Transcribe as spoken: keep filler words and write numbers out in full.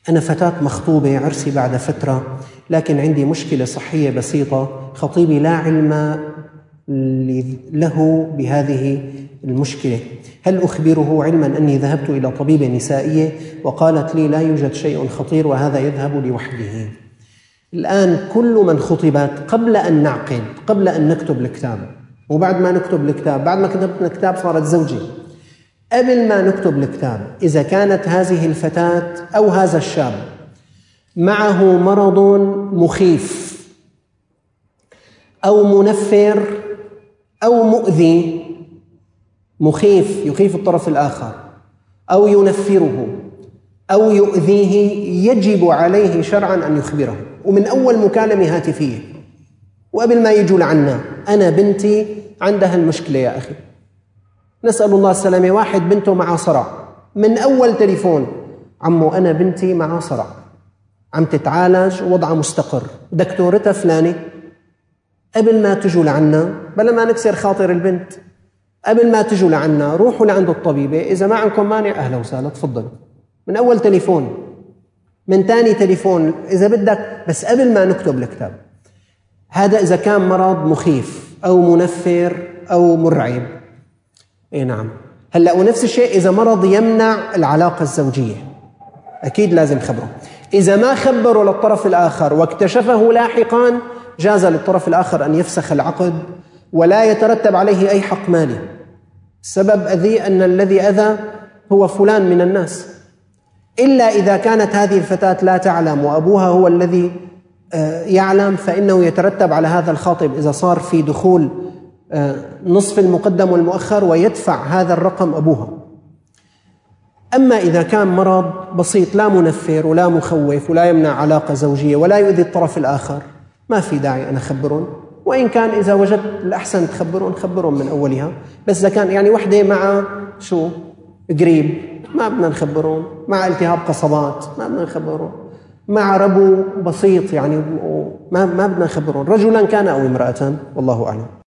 أنا فتاة مخطوبة، عرسي بعد فترة، لكن عندي مشكلة صحية بسيطة، خطيبي لا علم له بهذه المشكلة، هل أخبره علما أني ذهبت إلى طبيبة نسائية وقالت لي لا يوجد شيء خطير وهذا يذهب لوحده؟ الآن كل من خطبت قبل أن نعقد، قبل أن نكتب الكتاب، وبعد ما نكتب الكتاب، بعد ما كتبنا الكتاب صارت زوجي، قبل ما نكتب الكتاب إذا كانت هذه الفتاة أو هذا الشاب معه مرض مخيف أو منفر أو مؤذي، مخيف يخيف الطرف الآخر أو ينفره أو يؤذيه، يجب عليه شرعا أن يخبره، ومن أول مكالمة هاتفية وقبل ما يجوا لعنا. أنا بنتي عندها المشكلة يا أخي، نسأل الله السلامة، واحد بنته مع صرع، من أول تليفون عمو أنا بنتي مع صرع عم تتعالج ووضعها مستقر، دكتورتها فلانة. قبل ما تجوا لعنا، بلا ما نكسر خاطر البنت، قبل ما تجوا لعنا روحوا لعند الطبيبة، إذا ما عندكم مانع أهلا وسهلا تفضلوا، من أول تليفون، من تاني تليفون إذا بدك، بس قبل ما نكتب الكتاب. هذا إذا كان مرض مخيف أو منفر أو مرعب. إيه نعم. هلأ ونفس الشيء إذا مرض يمنع العلاقة الزوجية، أكيد لازم خبره. إذا ما خبروا للطرف الآخر واكتشفه لاحقا، جاز للطرف الآخر أن يفسخ العقد ولا يترتب عليه أي حق مالي. السبب أذي أن الذي أذى هو فلان من الناس، إلا إذا كانت هذه الفتاة لا تعلم وأبوها هو الذي يعلم، فإنه يترتب على هذا الخاطب إذا صار في دخول نصف المقدم والمؤخر ويدفع هذا الرقم أبوها. أما إذا كان مرض بسيط لا منفر ولا مخوف ولا يمنع علاقة زوجية ولا يؤذي الطرف الآخر، ما في داعي أن أخبرهم، وإن كان إذا وجدت الأحسن تخبرهم خبرهم من أولها. بس إذا كان يعني وحدة مع شو قريب ما بدنا نخبرهم، مع التهاب قصبات ما بدنا نخبرهم، مع ربو بسيط يعني ما ما بدنا نخبرهم، رجلا كان أو امرأة، والله أعلم.